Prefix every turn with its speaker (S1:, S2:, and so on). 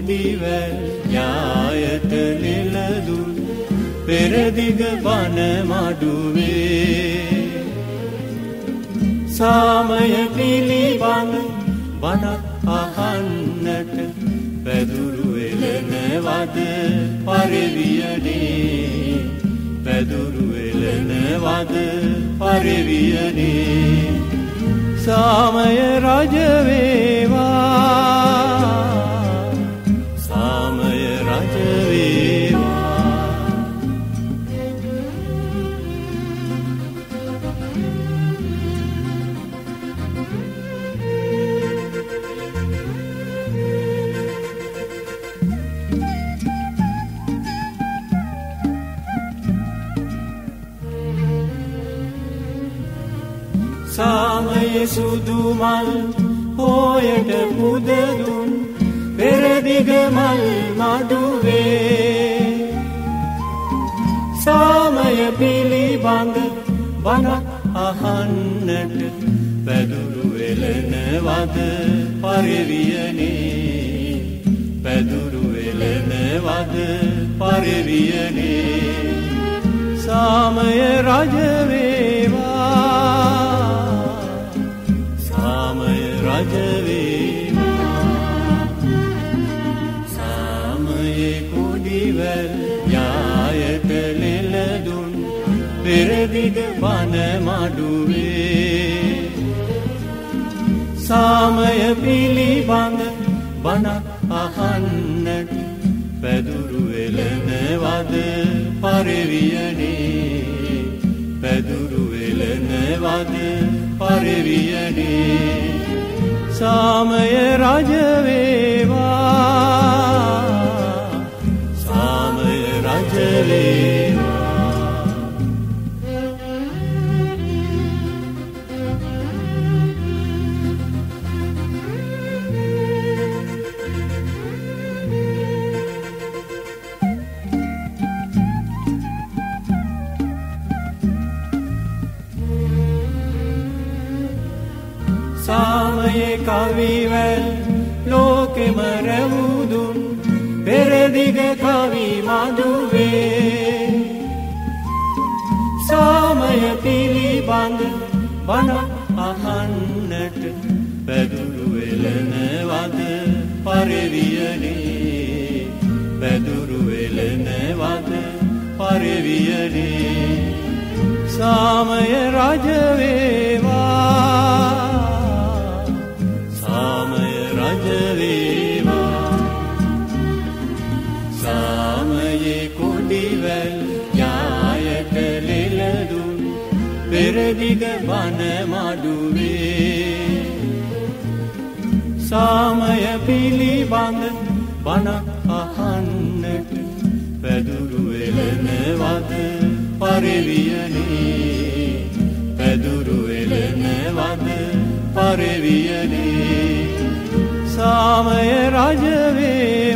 S1: කුඩිවැල් යායට නිලදුන් පෙරදිග බන මඩුවේ සාමය පිළිබඳ බණක් අහන්නට පැදුරු එළනවද පරිවියනේ පැදුරු එළනවද පරිවියනේ සාමය රජ වේවා සාමය රජ වේවා සාමය සුදු මල් පොයට පුදදුන් පෙරදිග මල් මඩුවේ සාමය පිළිබඳ බණක් අහන්නට පැදුරු එළනවද පරිවියනේ පැදුරු එළනවද පරිවියනේ සාමය රජ වේවා රජ වේවා සාමයේ කුඩිවැල් යායට ලෙලදුන් පෙරදිග බන මඩුවේ සාමය පිළිබඳ බණක් අහන්නට පැදුරු එළනවද පරිවියනේ පැදුරු එළනවද පරිවියනේ සාමය රජ වේවා සාමය රජ වේවා සාමයේ කවිවැල් ලෝකෙම රැවුදුන් පෙරදිග කවි මඩුවේ සාමය පිළිබඳ බණක් අහන්නට පැදුරු එළනවද පරිවියනේ පැදුරු එළනවද පරිවියනේ සාමය රජ වේවා සාමය රජ වේවා සාමයේ කුඩිවැල් යායට ලෙලදුන් පෙරදිග බන මඩුවේ සාමය පිළිබඳ බණක් අහන්නට පැදුරු එළනවද පරිවියනේ පැදුරු එළනවද පරිවියනේ සාමය රජ වේ